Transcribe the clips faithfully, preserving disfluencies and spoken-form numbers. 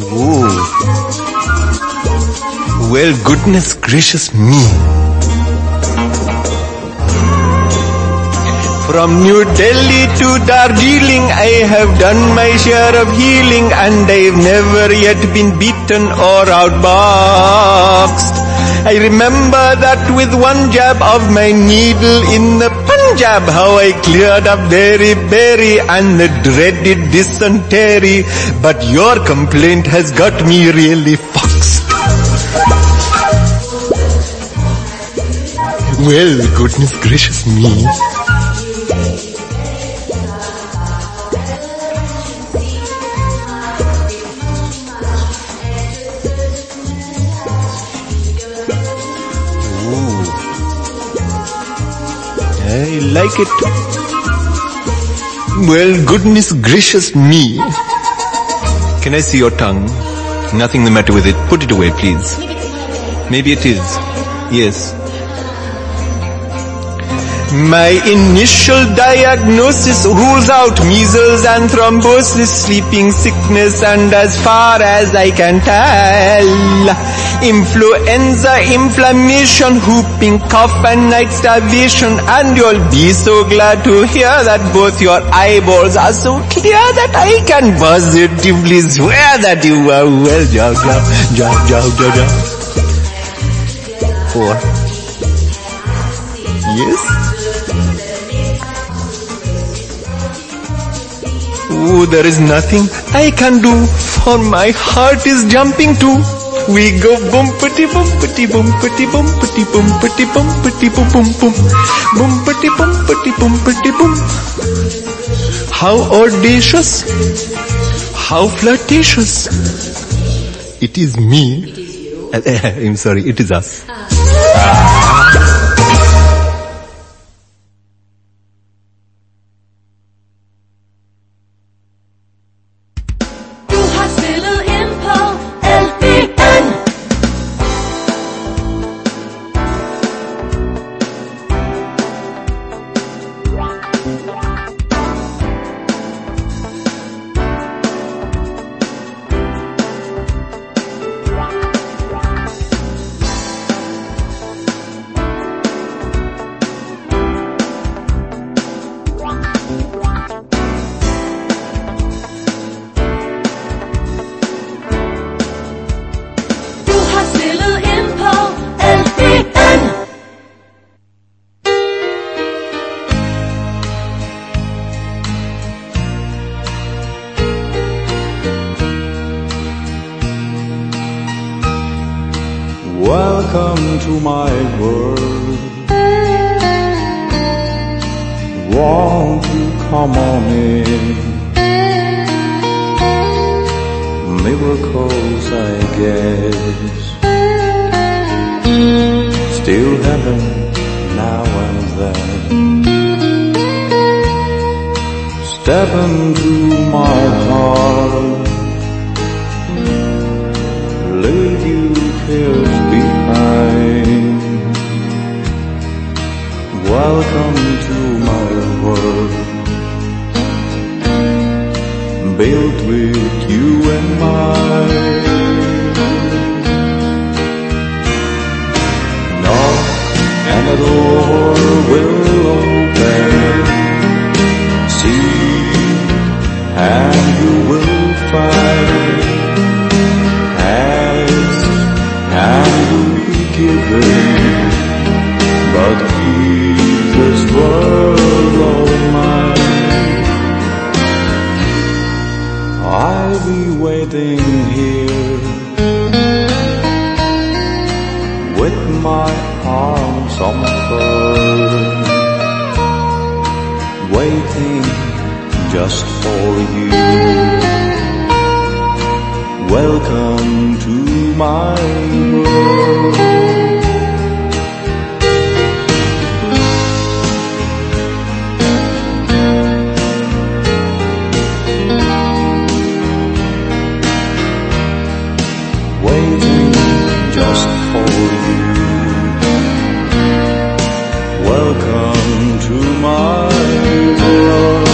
Ooh. Well, goodness gracious me. From New Delhi to Darjeeling, I have done my share of healing, and I've never yet been beaten or outboxed. I remember that with one jab of my needle in the Punjab, how I cleared up Berry Berry and the dreaded dysentery. But your complaint has got me really foxed. Well, goodness gracious me. I like it. Well, goodness gracious me. Can I see your tongue? Nothing the matter with it. Put it away, please. Maybe it is. Yes. My initial diagnosis rules out measles and thrombosis, sleeping sickness, and as far as I can tell, influenza, inflammation, whooping cough and night starvation. And you'll be so glad to hear that both your eyeballs are so clear that I can positively swear that you are well. Jow, jow, jow, jow, jow, jow. Four. Yes? Oh, there is nothing I can do, for my heart is jumping too. We go bumpity bumpity bumpity bumpity bumpity bumpity bum bum bum bumpity bumpity bumpity bum. How audacious, how flirtatious. It is me. It is you. I'm sorry, it is us. Ah. Welcome to my world. Won't you come on in? Miracles, I guess, still happen now and then. Step into my heart, leave you cares behind. Welcome to my world, built with you in mind. Knock and the door will open. Seek and you will find. And will be given, but keep this world of mine. I'll be waiting here with my arms open, waiting just for you. Welcome to my world. Waiting just for you. Welcome to my world.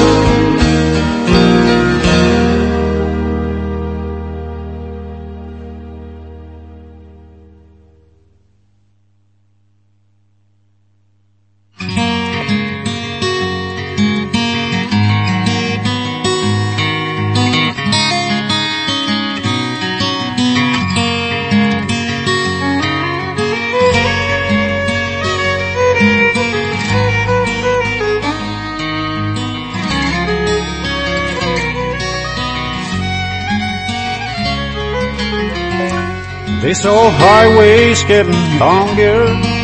This old highway's getting longer.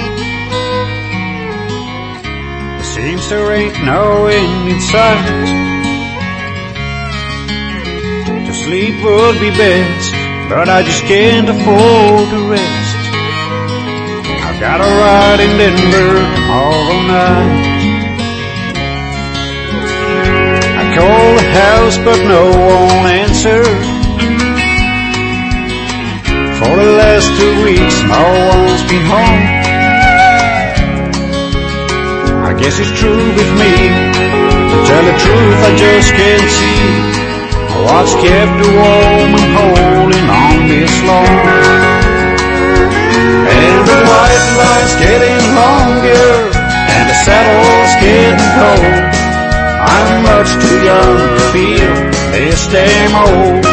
It seems there ain't no end in sight. To sleep would be best, but I just can't afford to rest. I've got a ride in Denver tomorrow night. I call the house, but no one answers. For the last two weeks, no one's been home. I guess it's true with me. To tell the truth, I just can't see what's kept a woman holding on this long. And the white line's getting longer, and the saddle's getting cold. I'm much too young to feel this damn old.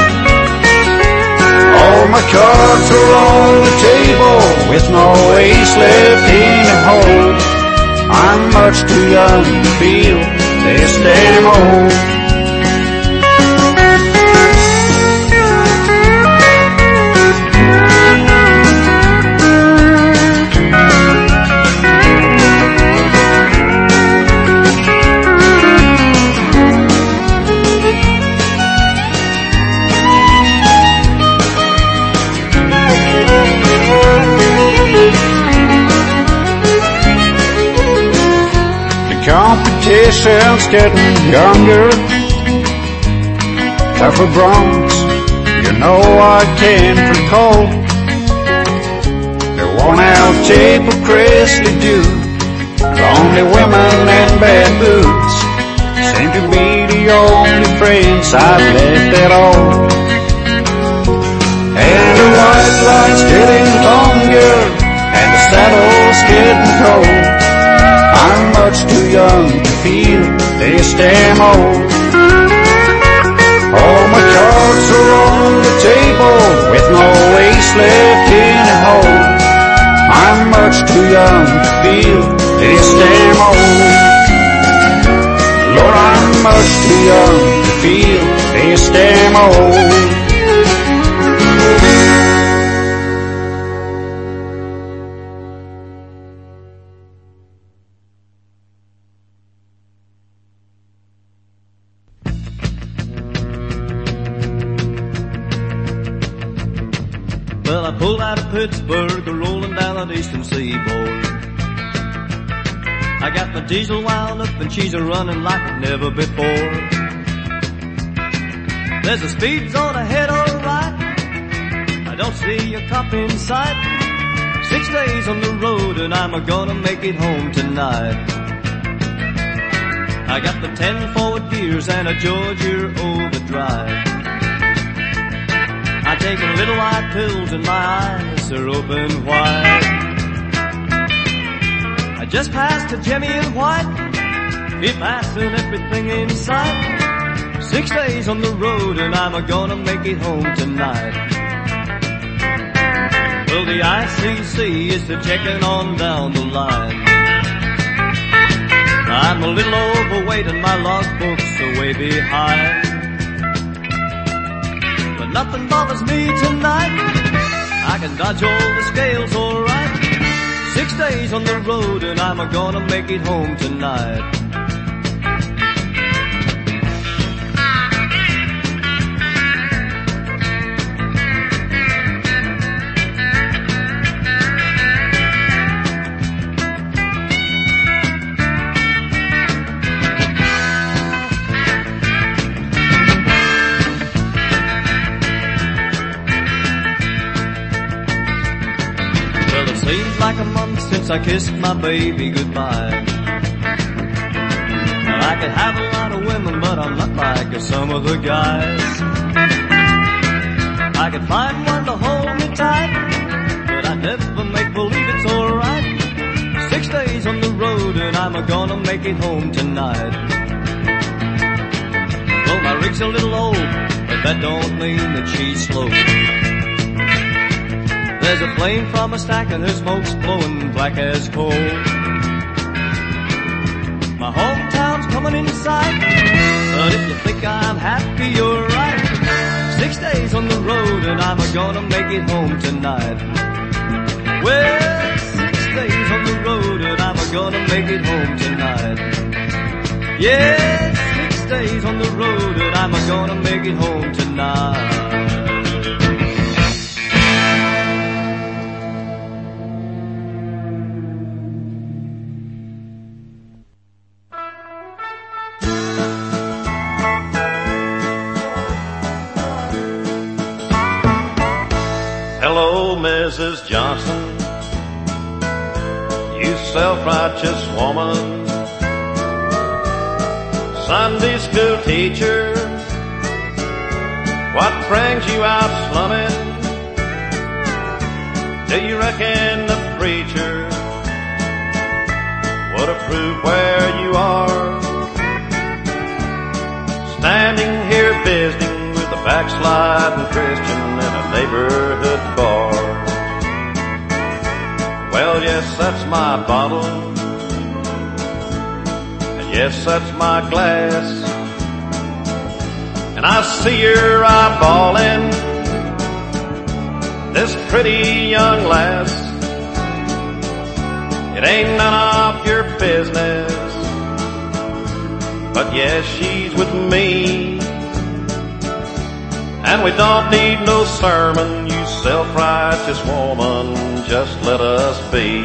All my cards are on the table with no ace left in the hole. I'm much too young to feel this damn old. Competition's getting younger, tougher broncs, you know I can't recall. The worn-out tape of Chrisley Dew, lonely women and bad boots seem to be the only friends I've left at all. And the white line's getting longer, and the saddle's getting cold. I'm much too young to feel this damn old. All my cards are on the table with no ace left in the hole. I'm much too young to feel this damn old. Lord, I'm much too young to feel this damn old. Well, I pulled out of Pittsburgh, rolling down the eastern seaboard. I got my diesel wound up and she's a running like never before. There's a speed zone ahead, alright. I don't see a cop in sight. Six days on the road and I'm gonna make it home tonight. I got the ten forward gears and a Georgia overdrive. I take little white pills and my eyes are open wide. I just passed a Jimmy in white, he passing everything in sight. Six days on the road and I'm gonna make it home tonight. Well, the I C C is a checking on down the line. I'm a little overweight and my logbooks are way behind. Nothing bothers me tonight. I can dodge all the scales alright. Six days on the road and I'm gonna make it home tonight. Seems like a month since I kissed my baby goodbye. Now I could have a lot of women, but I'm not like some of the guys. I could find one to hold me tight, but I never make believe it's alright. Six days on the road and I'm gonna make it home tonight. Well, my rig's a little old, but that don't mean that she's slow. There's a flame from a stack and her smoke's blowing black as coal. My hometown's coming in sight, but if you think I'm happy, you're right. Six six days on the road and I'm gonna make it home tonight. Well, six days on the road and I'm gonna make it home tonight. Yes, six days on the road and I'm gonna make it home tonight. Hello, Missus Johnson, you self-righteous woman, Sunday school teacher, what brings you out slumming? Do you reckon the preacher would approve where you are? Standing here visiting with a backsliding Christian in a neighborhood bar. Well, yes, that's my bottle, and yes, that's my glass, and I see you're eyeballing this pretty young lass. It ain't none of your business, but yes, she's with me. And we don't need no sermon, you self-righteous woman, just let us be.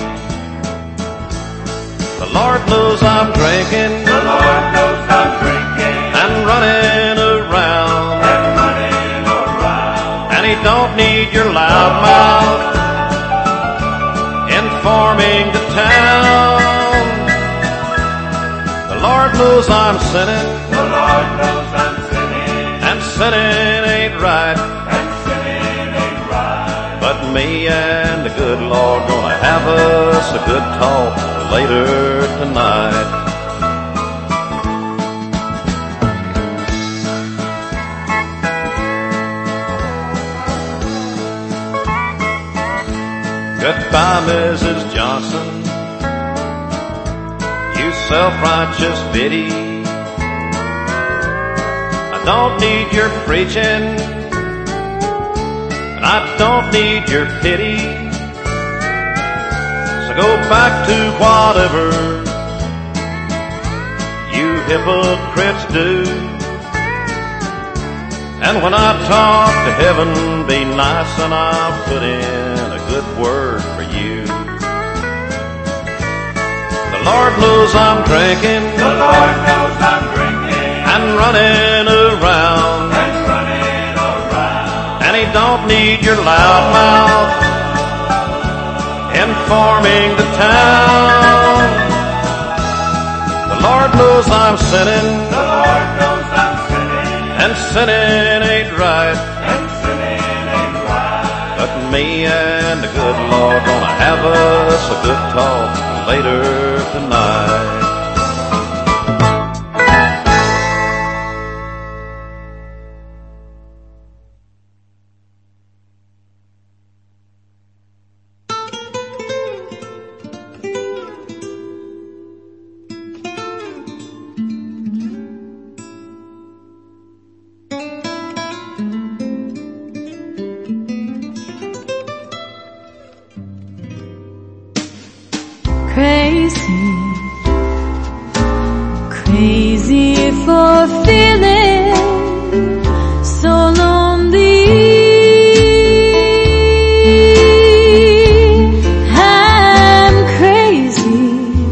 The Lord knows I'm drinking, The Lord knows I'm drinking and running around, and running around. and He don't need your loud mouth informing the town. The Lord knows I'm sinning, The Lord knows I'm sinning, and sinning ain't right. and sinning ain't right. But me and the good Lord gonna have us a good talk later tonight. Goodbye, Missus Johnson, you self-righteous biddy. I don't need your preaching, and I don't need your pity. So go back to whatever you hypocrites do. And when I talk to heaven, be nice and I'll put in a good word for you. The Lord knows I'm drinking, The Lord knows I'm drinking and running around, and running around. and He don't need your loud mouth informing the town. The Lord knows I'm sinning, The Lord knows I'm sinning, and sinning ain't right. and sinning ain't right. But me and the good Lord gonna have us a good talk later tonight. Crazy, crazy for feeling so lonely. I'm crazy,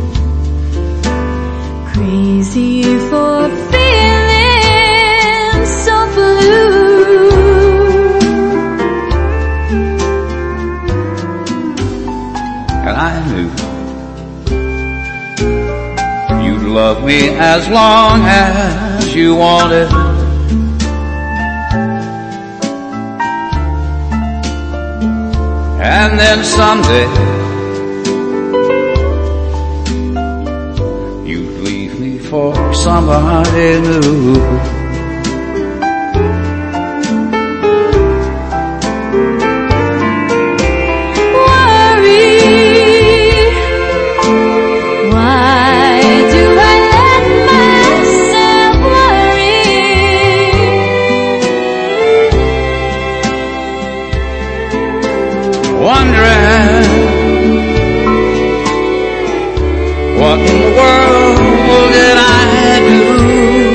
crazy for feeling so blue. And I knew you'd love me as long as you wanted. And then someday you'd leave me for somebody new. wondering what in the world did I do?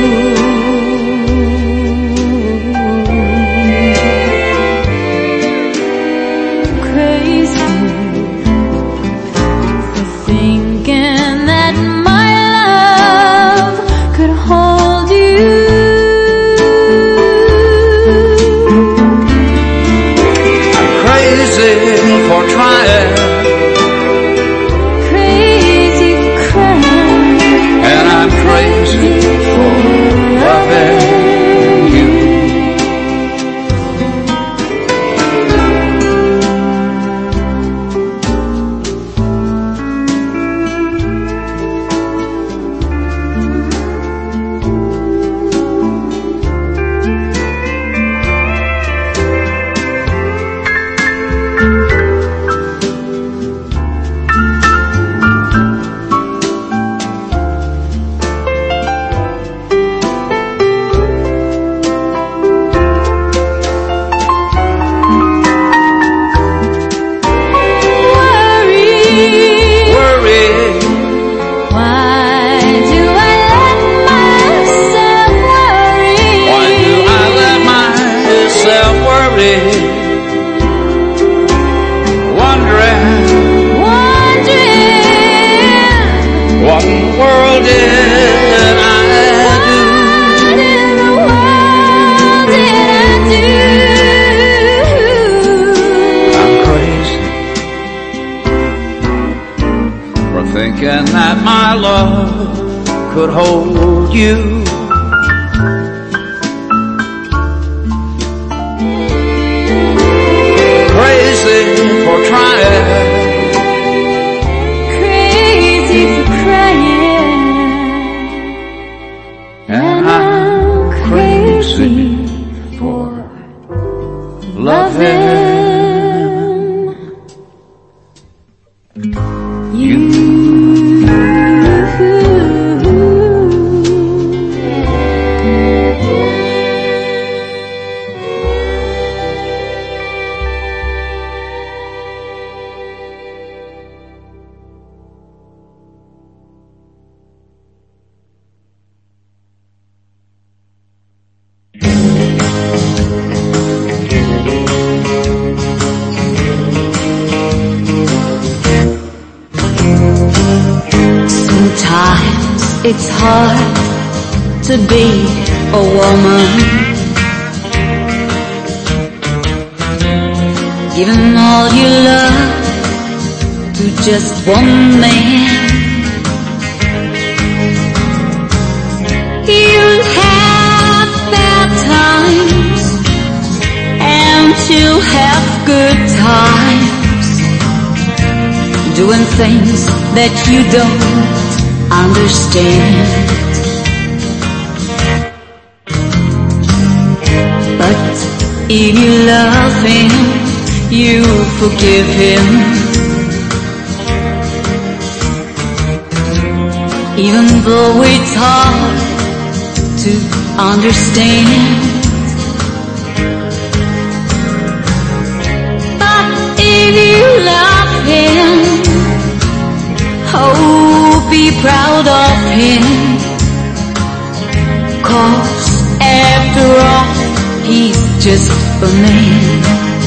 It's hard to be a woman, giving all your love to just one man. You have bad times and you have good times, doing things that you don't understand. But if you love him, you forgive him, even though it's hard to understand. But if you love him, oh, be proud of him, 'cause after all, he's just a man.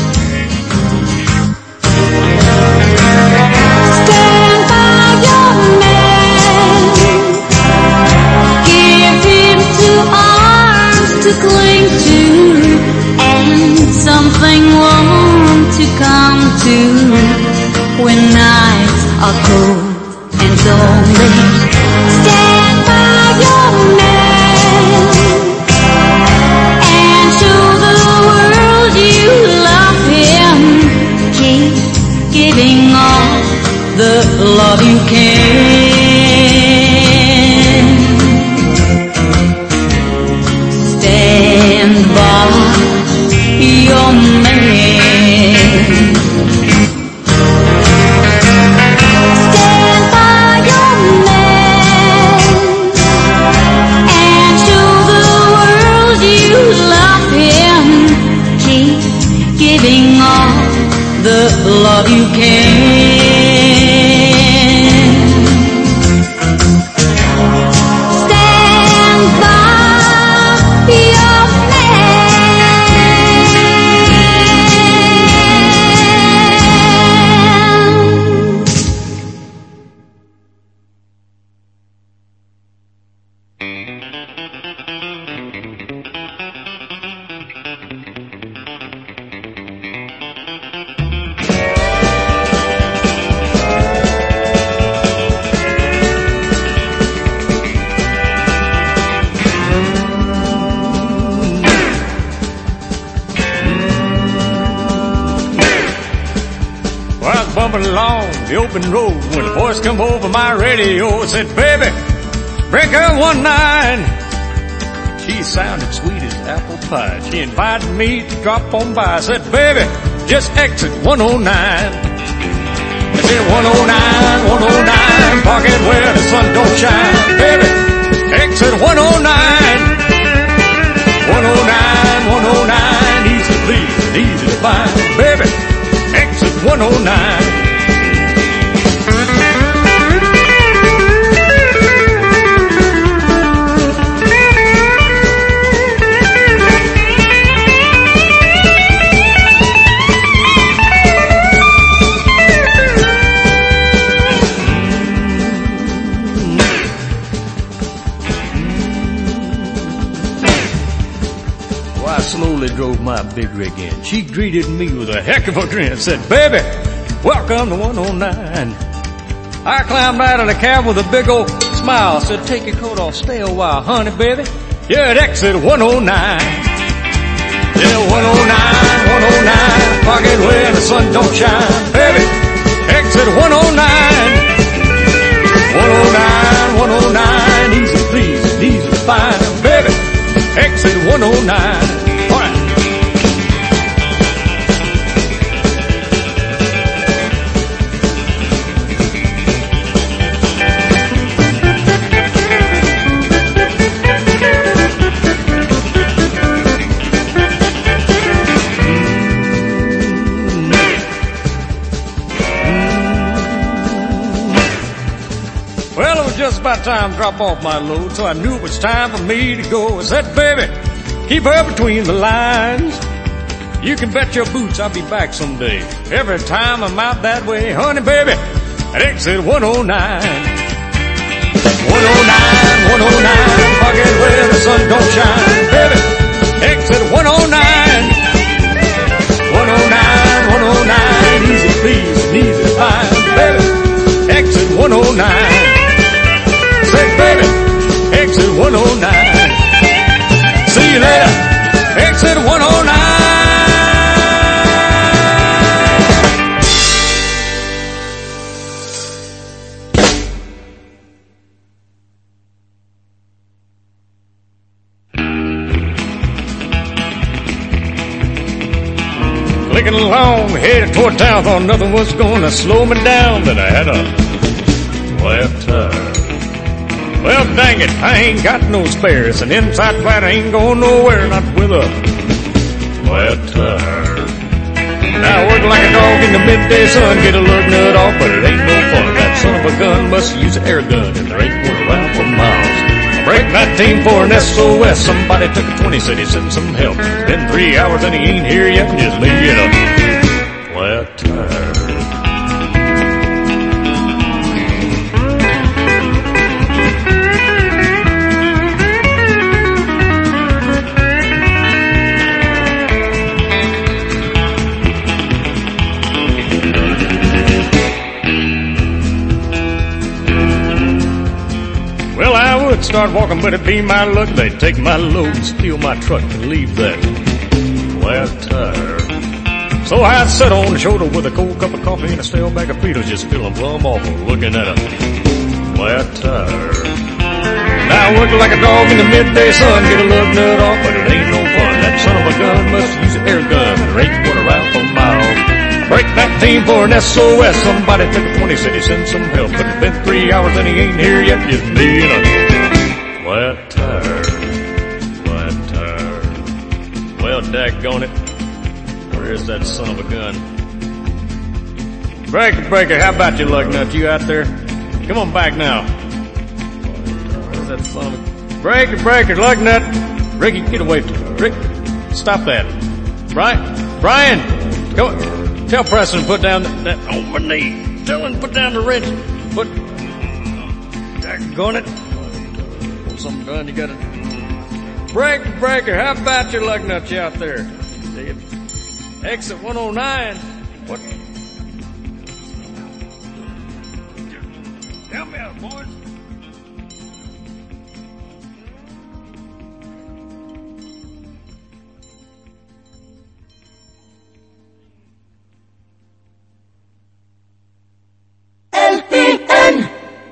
Stand by your man, give him two arms to cling to, and something warm to come to when nights are cold and lonely. Stand by your man and show the world you love him. Keep giving all the love you can. Stand by your man. the love you can. Stand by your Along the open road when a voice come over my radio and said, baby, bring her one nine. She sounded sweet as apple pie. She invited me to drop on by. I said, baby, just exit one oh nine. I said, one oh nine, one oh nine, park it where the sun don't shine. Baby, exit one oh nine. one oh nine, one oh nine, easy to please and easy to find. Baby, exit one oh nine. Slowly drove my big rig in. She greeted me with a heck of a grin. Said, baby, welcome to one oh nine. I climbed out of the cab with a big old smile. Said, take your coat off, stay a while, honey, baby. You're at exit one oh nine. Yeah, one oh nine, one oh nine, park it where the sun don't shine. Baby, exit one oh nine. one oh nine, one oh nine, easy to please, easy to find. Baby, exit one oh nine. Just about time to drop off my load, so I knew it was time for me to go. I said, baby, keep her between the lines. You can bet your boots I'll be back someday. Every time I'm out that way, honey, baby, at exit one oh nine. one oh nine, one oh nine, park it where the sun don't shine. Baby, exit one oh nine. one oh nine, one oh nine, easy to please and easy to find. Baby, exit one oh nine. Said, baby, exit one oh nine. See you later, exit one oh nine. Clicking along, headed toward town, thought nothing was gonna slow me down, but I had a left tire. Well, dang it, I ain't got no spares. An inside flat ain't going nowhere, not with a flat tire. Now I work like a dog in the midday sun, get a lug nut off, but it ain't no fun. That son of a gun must use an air gun, and there ain't one around for miles. I break nineteen for an S O S. Somebody took a twenty, said he sent some help. Been three hours and he ain't here yet, just leave it up. Flat tire. Start walking, but it be my luck. They'd take my load and steal my truck and leave that flat tire. So I sat on the shoulder with a cold cup of coffee and a stale bag of Fritos, just feeling plumb awful looking at a flat tire. Now I work like a dog in the midday sun, get a lug nut off, but it ain't no fun. That son of a gun must use an air gun, there ain't one around for miles. Break nineteen for an S O S. Somebody took a twenty, said he sent some help, but it's been three hours and he ain't here yet, just me and a flat tire, flat tire. Well, daggone it, where's that son of a gun? Breaker, breaker, how about you, lug nut? You out there? Come on back now. Where's that son of a... Breaker, breaker, lug nut. Ricky, get away from me. Rick, stop that. Brian, Brian, come on. Tell Preston to put down that, that on my knee. Tell him to put down the wrench. Put, daggone it. Pull something done, you gotta... Breaker, breaker, how about your lug nuts you out there? Dig it. Exit one oh nine. What? Help me out, boys. L P N.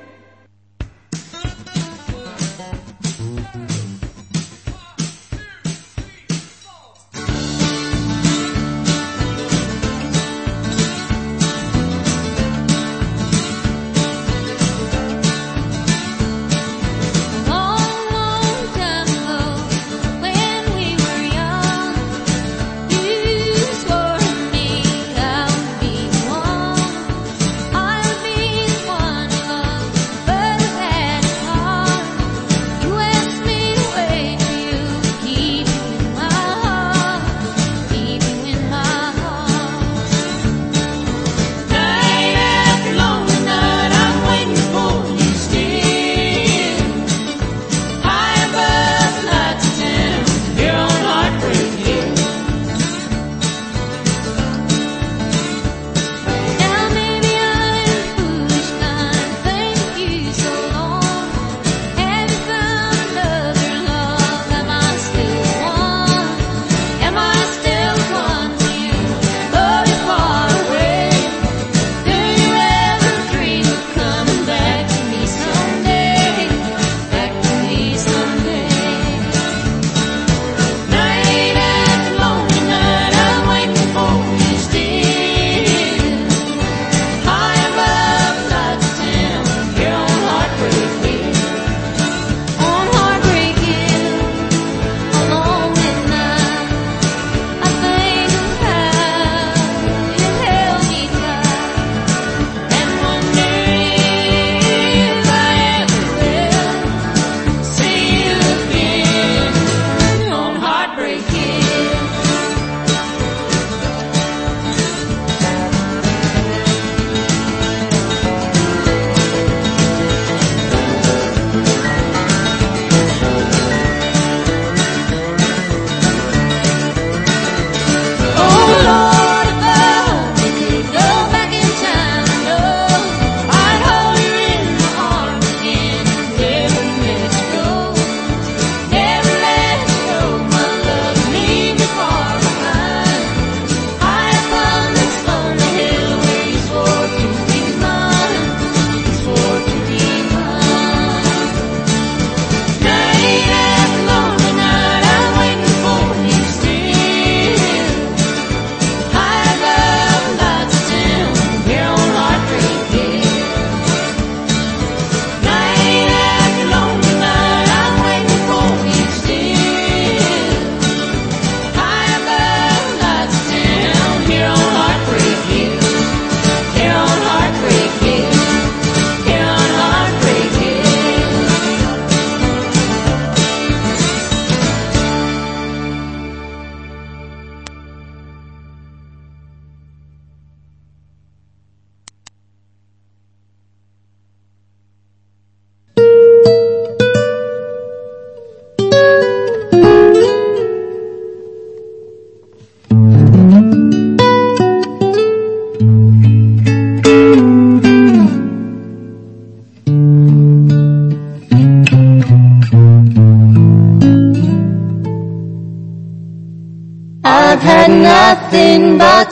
I've had nothing but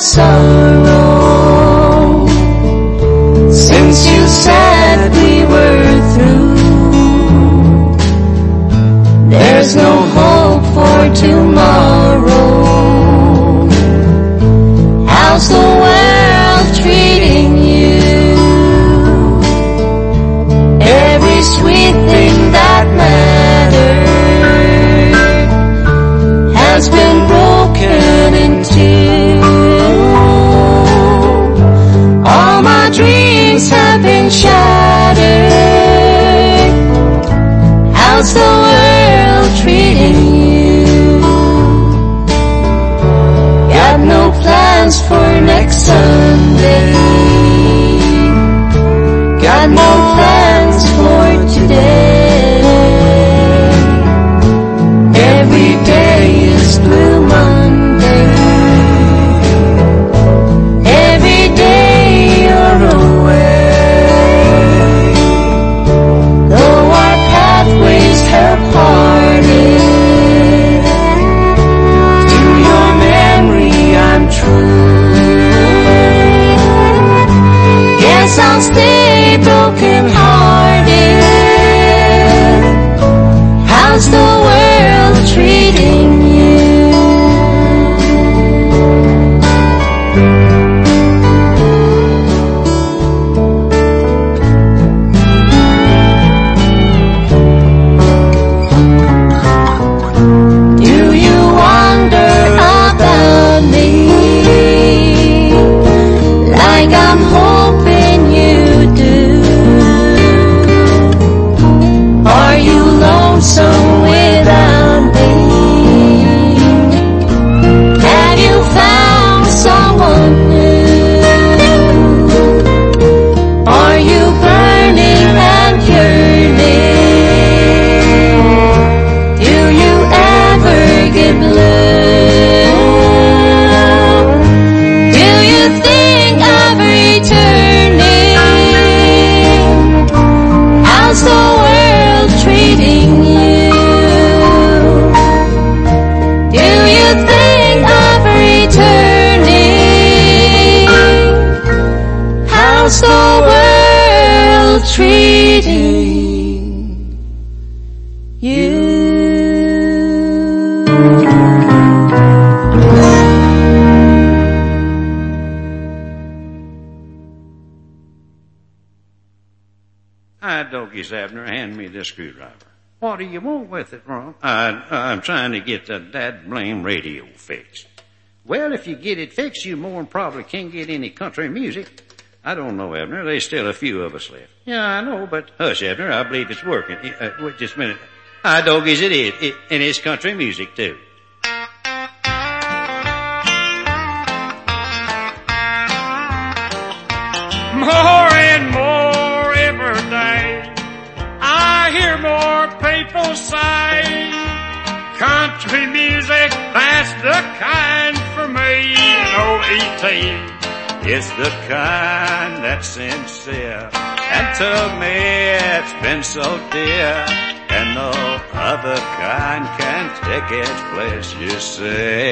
sorrow since you said we were through. There's no hope for tomorrow. How's the world treating you? Every sweet thing that mattered has been broken in two. All been shattered. How's the world treating you? Got no plans for next Sunday. Got no plans for today. Every day is Blue Monday. Every day you're away. Though our pathways have parted, to your memory I'm true. Guess I'll stay broken hearted. How's the world treating you? Do you wonder about me? Like I'm hoping you do. Are you lonesome without me? Have you found someone new? Are you burning and yearning? Do you ever get blue? Do you think of returning? How's the world treating you? Do you think of returning? How's the world treating you? Hi, Dokies Abner, hand me this screwdriver. What do you want with it, Ron? I, I'm trying to get the dad blame radio fixed. Well, if you get it fixed, you more than probably can't get any country music. I don't know, Abner. There's still a few of us left. Yeah, I know, but hush, Abner. I believe it's working. Uh, wait just a minute. Hi, Dokies, it is. It, and it's country music, too. More and more every day, I hear more people say, country music, that's the kind for me. No E T, It's the kind that's sincere, and to me it's been so dear, and no other kind can take its place, you say.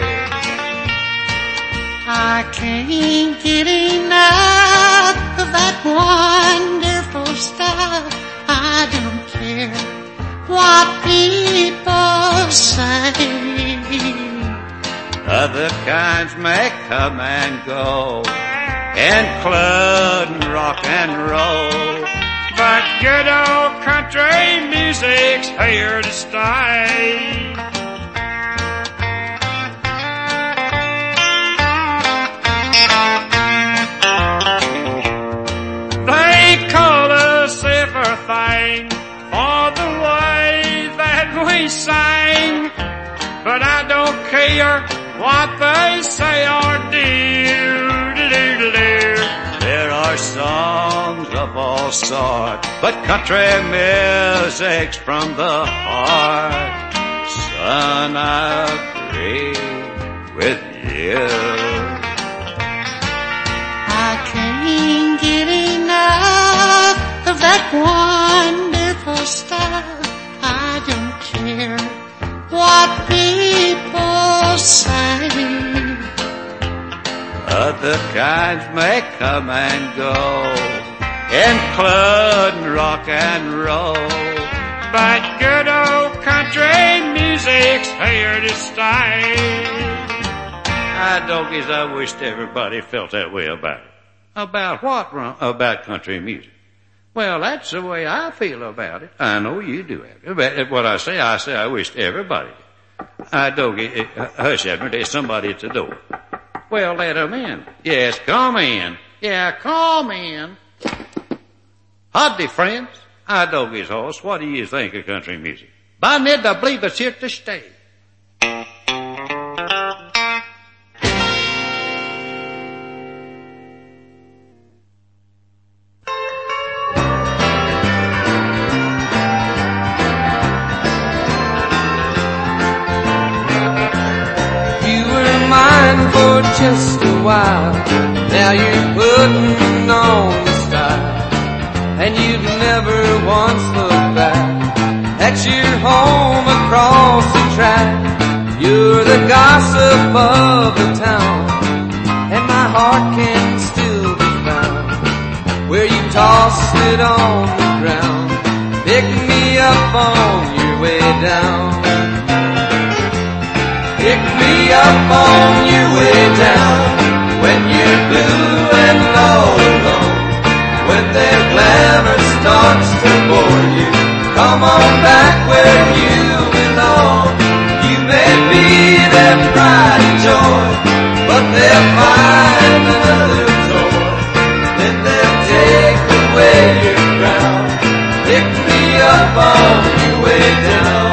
I can't get enough of that wonderful stuff. I don't care what people say. Other kinds may come and go, including rock and roll, but good old country music's here to stay. They call us everything for the way that we sing, but I don't care what they say or do, do, do, do, do. There are songs of all sorts, but country music's from the heart. Son, I agree with you. I can't get enough of that wonderful stuff. I don't care what people say. Other kinds may come and go, including rock and roll, but good old country music's here to stay. I Dokies, I wished everybody felt that way about it. About what, Ron? About country music. Well, that's the way I feel about it. I know you do. But what I say, I say I wished everybody did. I Dokie, hush, Abner, there's somebody at the door. Well, let him in. Yes, come in. Yeah, come in. Howdy, friends. I dog his horse. What do you think of country music? By Ned, I believe it's here to stay. You were mine for just a while. Now you're putting on the style. And you've never once looked back at your home across the track. You're the gossip of the town, and my heart can still be found where you tossed it on the ground. Pick me up on your way down. Pick me up on your way down when you're blue and all alone. When their glamour starts to bore you, come on back where you belong. You may be their pride and joy, but they'll find another toy. Then they'll take away your crown. Pick me up on your way down.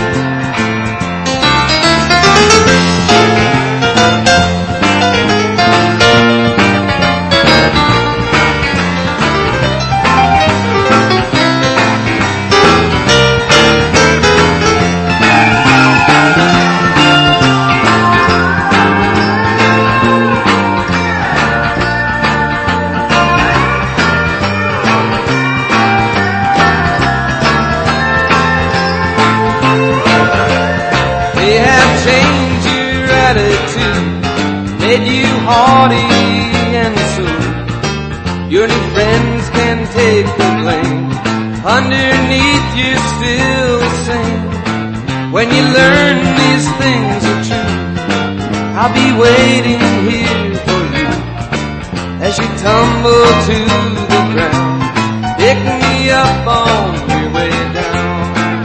Made you haughty and soon. Your new friends can take the blame. Underneath you're still the same. When you learn these things are true, I'll be waiting here for you as you tumble to the ground. Pick me up on your way down.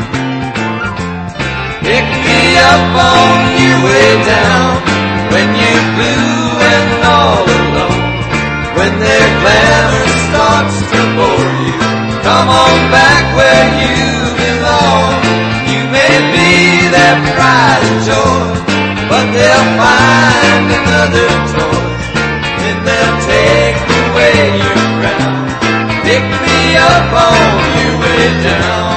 Pick me up on your way down. When you're blue and all alone, when their glamour starts to bore you, come on back where you belong. You may be their pride and joy, but they'll find another toy. Then they'll take away your crown. Pick me up on your way down.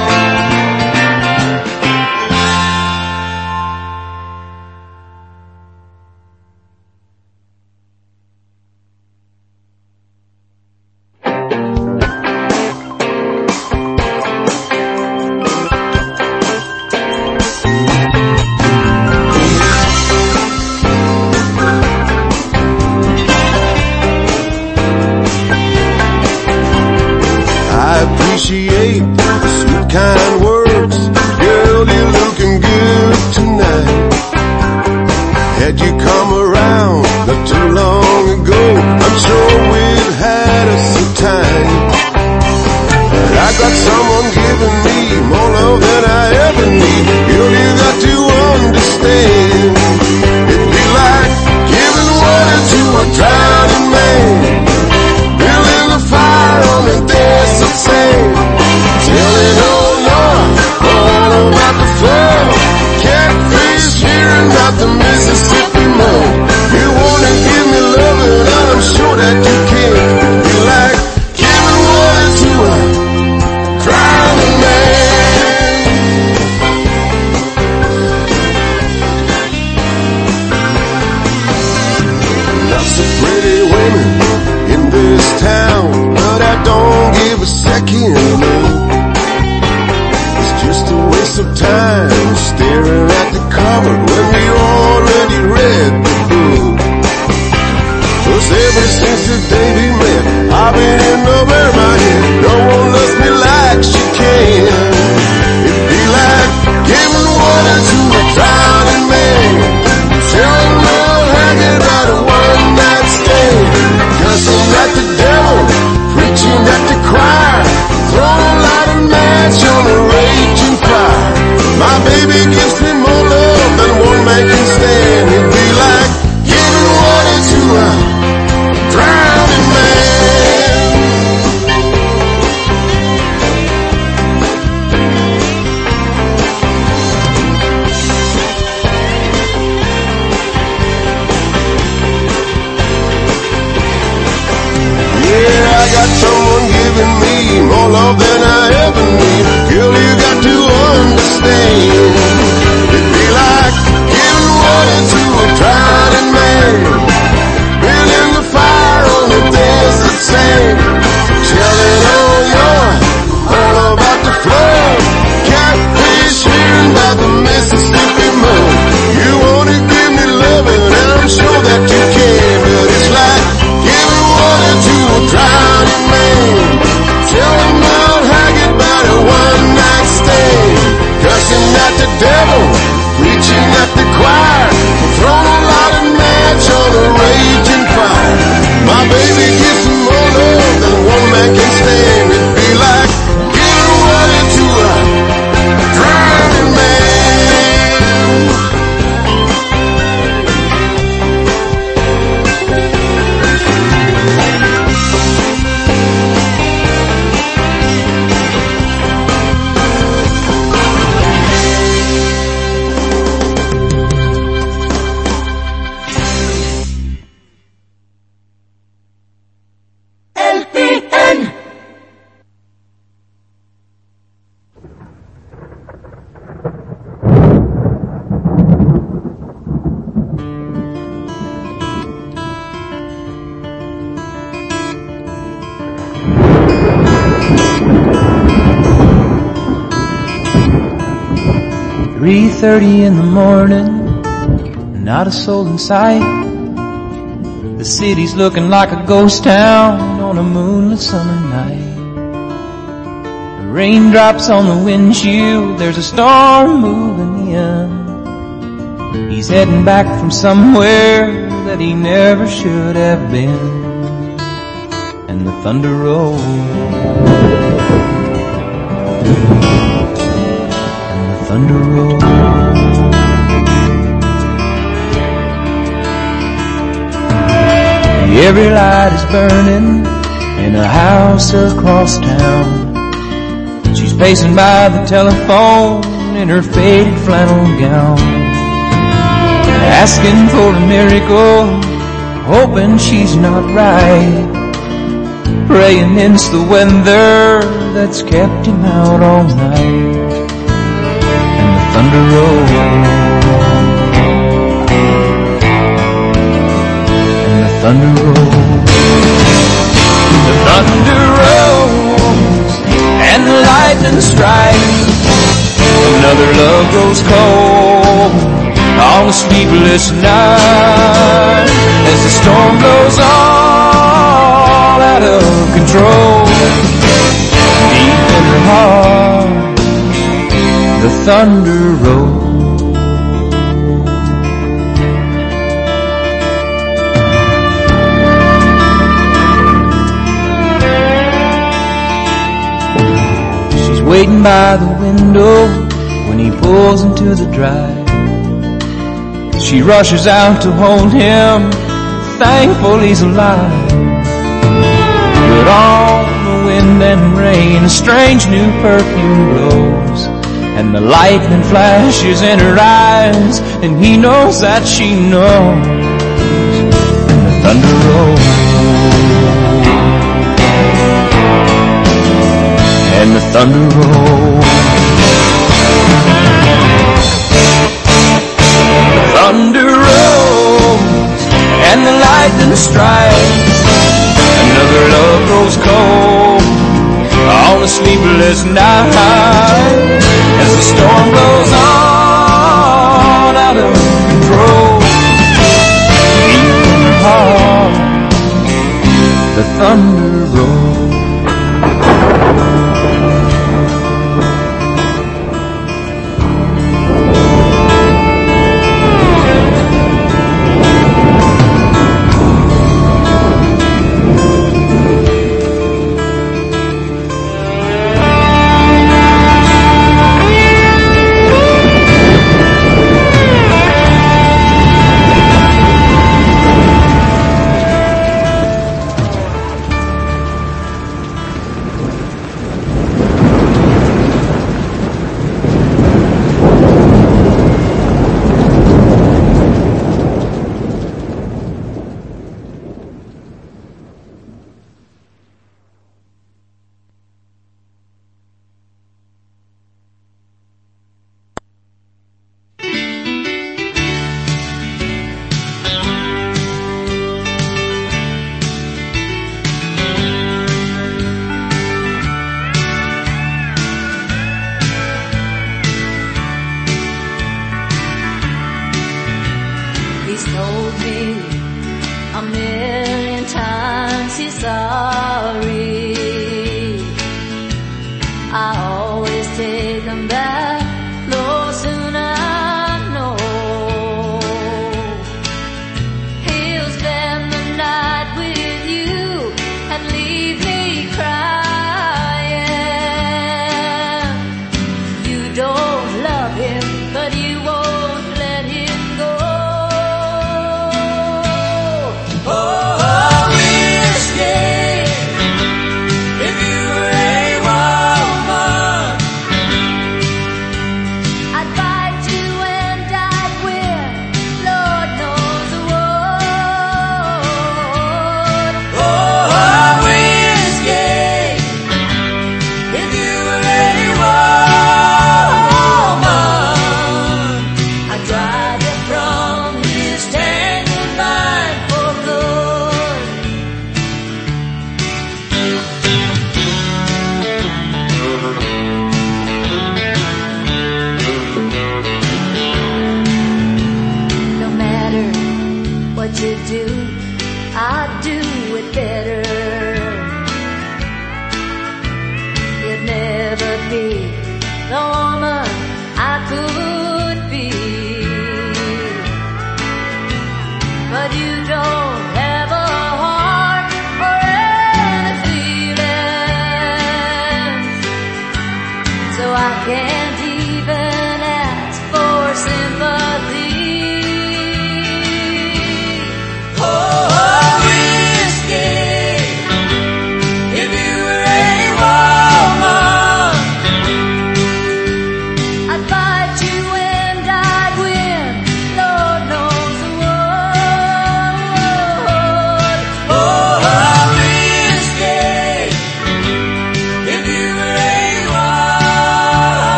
Appreciate the sweet kind words. Girl, you're looking good tonight. Had you come around not too long ago, I'm sure we'd had us some time. But I got someone giving me more love than I ever need. Girl, you got to understand. It'd be like giving water to a drowning man, building a fire on the desert sand, telling old Lord all about the flood, catfish hearing about the Mississippi mud. You wanna give me love and I'm sure that you can. You like giving water to a drowning man. Lots of pretty women in this town, but I don't give a second. It's just a waste of time staring at the cover when we already read the book. 'Cause ever since the day we met, I've been in over my head. No one loves me like she can. It'd be like giving water to a drowning man, telling love hanging out a one night stand, cussing at the devil, preaching at the choir, throwing a lot of match on a raging fire. My baby gives me more love than one man can stand. It'd be like giving water to a drowning man. three thirty in the morning, not a soul in sight. The city's looking like a ghost town on a moonlit summer night. The raindrops on the windshield, there's a storm moving in. He's heading back from somewhere that he never should have been. And the thunder rolls, and the thunder rolls. Every light is burning in a house across town. She's pacing by the telephone in her faded flannel gown, asking for a miracle, hoping she's not right, praying it's the weather that's kept him out all night. And the thunder rolls, and the thunder rolls, the thunder rolls, and the lightning strikes. Another love grows cold on a sleepless night, as the storm blows all out of control. Deep in her heart, the thunder rolls. She's waiting by the window when he pulls into the drive. She rushes out to hold him, thankful he's alive. But on the wind and rain, a strange new perfume blows, and the lightning flashes in her eyes, and he knows that she knows. And the thunder rolls, and the thunder rolls. Thunder rolls, and the lightning strikes. Another love grows cold on a sleepless night, as the storm blows on out of control. Deep in her heart, the thunder rolls. Oh, I wish they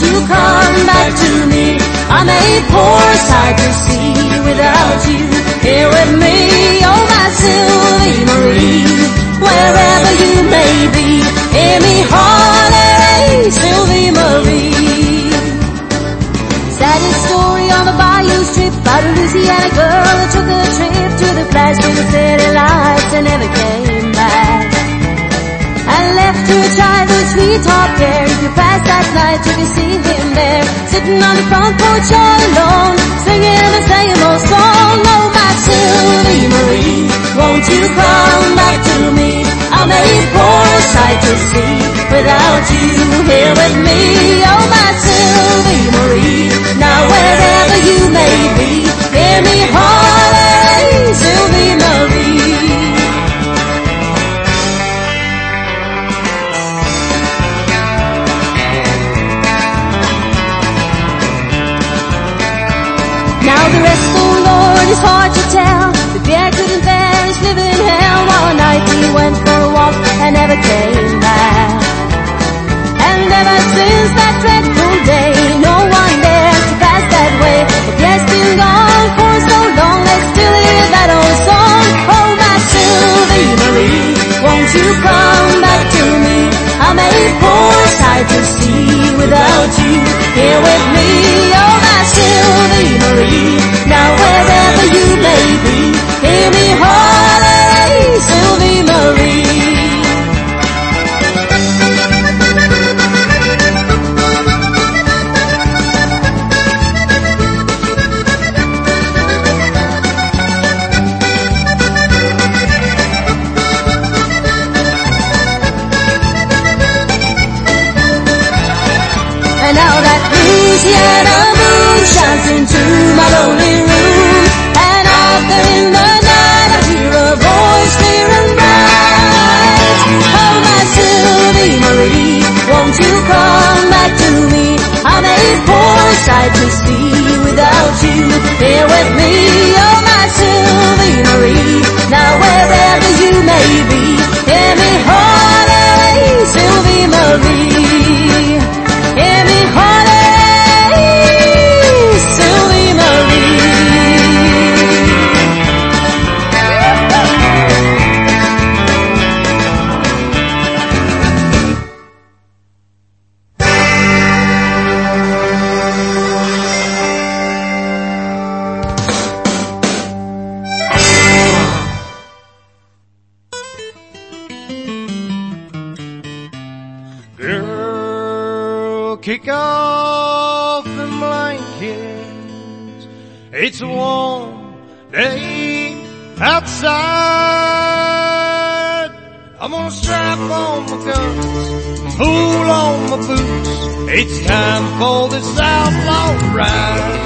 you come back to me? I'm a poor sight to see without you here with me. Oh, my Sylvie Marie, wherever you may be, hear me holler, Sylvie Marie. Saddest story on the bayou strip about a Louisiana girl that took a trip to the flash with the city lights and never came back. And left her childhood sweetheart there. If you pass that night, you can see him there, sitting on the front porch all alone, singing the same old song. Oh, my Sylvie Marie, won't you come back to me? I'm a poor sight to see without you here with me. Oh, my Sylvie Marie, now wherever you may be, hear me holler, Sylvie Marie. Now the rest, oh Lord, is hard to tell. The bear couldn't vanish, live in hell. One night we went for a walk and never came back. And ever since that dreadful day, no one dares to pass that way. But yes, been gone for so long, they still hear that old song. Oh, my Sylvie Marie, won't you come back to me? I'm a poor sight to see without you here with me. Oh, my Sylvie Marie, now wherever you may be, hear me holler, Sylvie Marie. And now that Louisiana moon shines into my lonely room, and out there in the night I hear a voice clear and bright. Oh, my Sylvie Marie, won't you come back to me? I'm a poor sight to see without you here with me. Oh, my Sylvie Marie, now wherever you may be, hear me holler, Sylvie Marie. Hear me holler, Sylvie Marie. Girl, kick off the blankets. It's a warm day outside. I'm gonna strap on my guns, pull on my boots. It's time for this outlaw ride.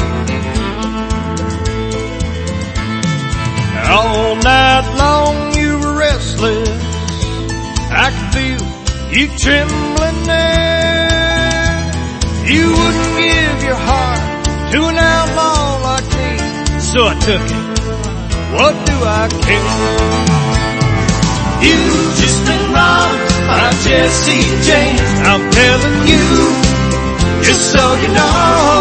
All night long you were restless, I could feel you trembling there. You wouldn't give your heart to an outlaw like me, so I took it. What do I care? You've just been robbed by Jesse James. I'm telling you, just so you know,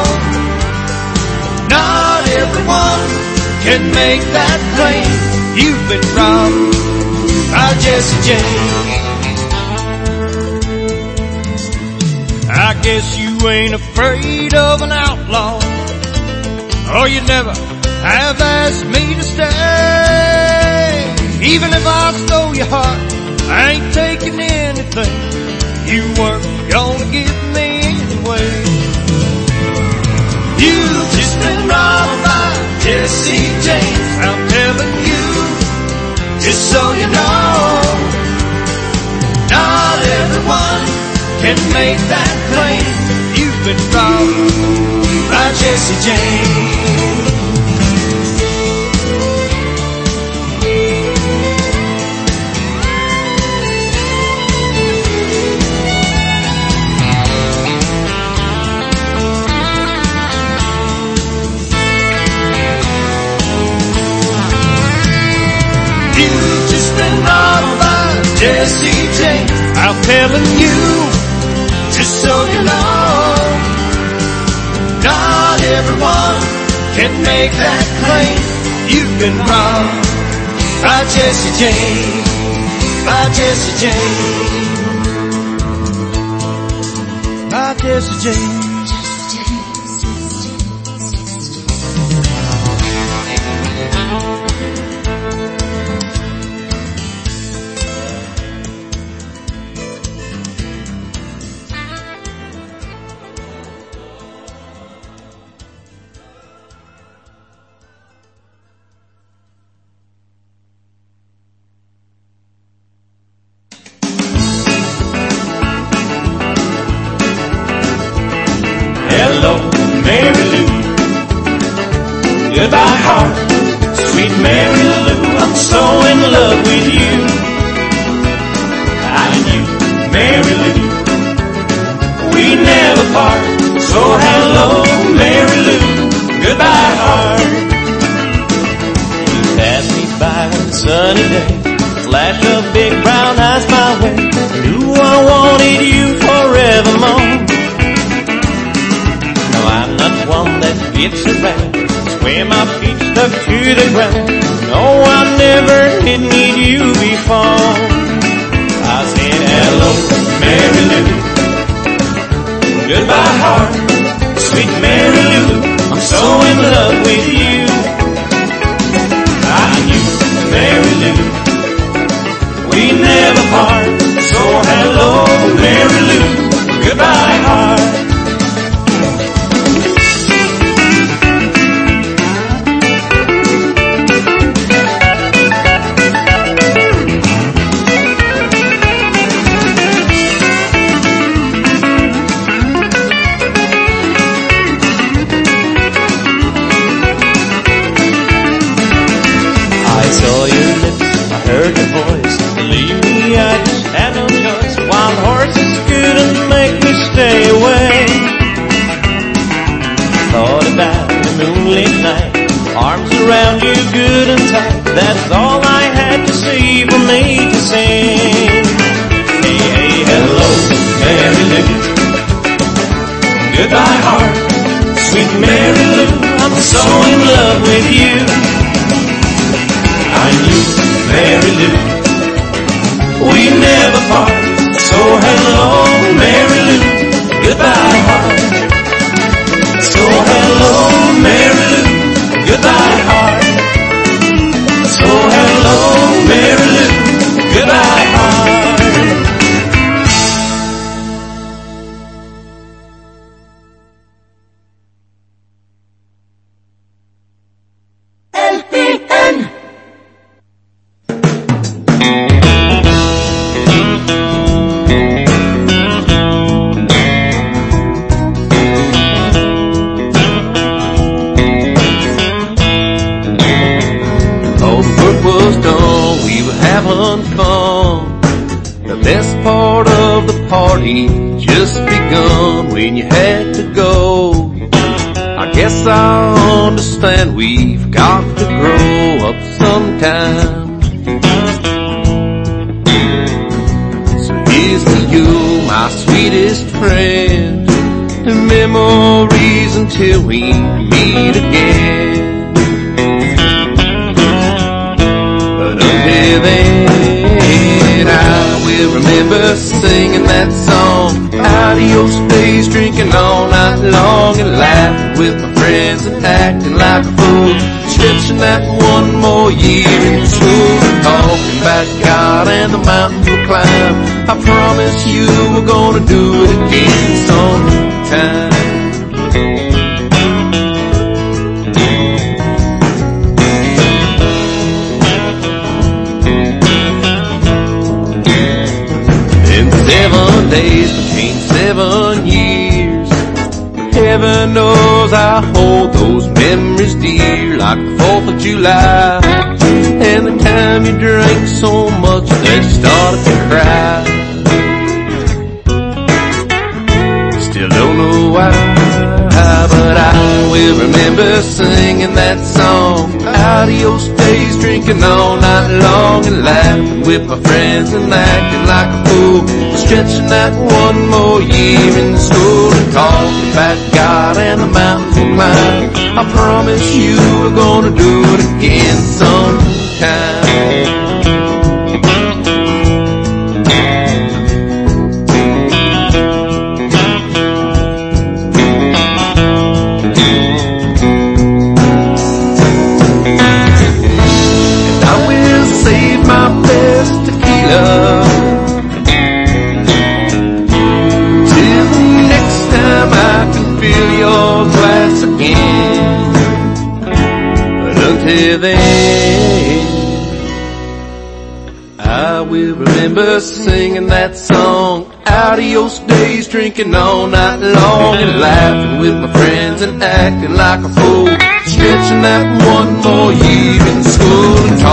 not everyone can make that claim. You've been robbed by Jesse James. I guess you ain't afraid of an outlaw, or you never have asked me to stay. Even if I stole your heart, I ain't taking anything you weren't gonna give me anyway. You've just been robbed by Jesse James. I'm telling you, just so you know, not everyone can make that claim. You've been robbed by Jesse James. You've just been robbed by Jesse James. I'm telling you, just so you know, everyone can make that claim. You've been wrong by Jesse James, by Jesse James, by Jesse James. Hello, Mary Lou. Goodbye, heart. Sweet Mary Lou, I'm so in love with you. I and you, Mary Lou, we never part. So hello, Mary Lou. Goodbye, heart. You passed me by one sunny day, flash of big brown eyes my way. Knew I wanted you forevermore. I'm not one that gets around, swear my feet stuck to the ground. No, I never did need you before. I said hello, Mary Lou. Goodbye, heart. Sweet Mary Lou, I'm so in love with you. I and you, Mary Lou, we never part. So hello, Mary Lou. Goodbye, heart. heard your voice. Believe me, I just had no choice. Wild horses couldn't make me stay away. Thought about the moonlit night, arms around you good and tight. That's all I had to say for me to sing. Hey, hey, hello, Mary Lou. Goodbye, heart, sweet Mary Lou. I'm so in love with you. I knew Mary Lou, we never part. So hello, Mary Lou. Goodbye, heart. So hello, Mary Lou. Goodbye, heart. So hello, Mary Lou. Goodbye, heart. Just begun when you had to go. I guess I understand we've got to grow up sometime. So here's to you, my sweetest friend, the memories until we meet again. But until then, I will remember singing that song. Adios days, drinking all night long and laughing with my friends and acting like a fool. Stretching that one more year in school, talking about God and the mountains we'll climb. I promise you we're gonna do it again sometime. In seven days between seven years, heaven knows I hold those memories dear, like the fourth of July and the time you drank so much that you started to cry. Still don't know why, but I will remember singing that song. Adios days, drinking all night long and laughing with my friends and acting like a fool, stretching that one more year in school and talking about God and the mountains we'll climb. I promise you we're gonna do it again sometime. Till next time I can fill your glass again. But until then, I will remember singing that song. Adios days, drinking all night long and laughing with my friends and acting like a fool, stretching that one more year in school and talking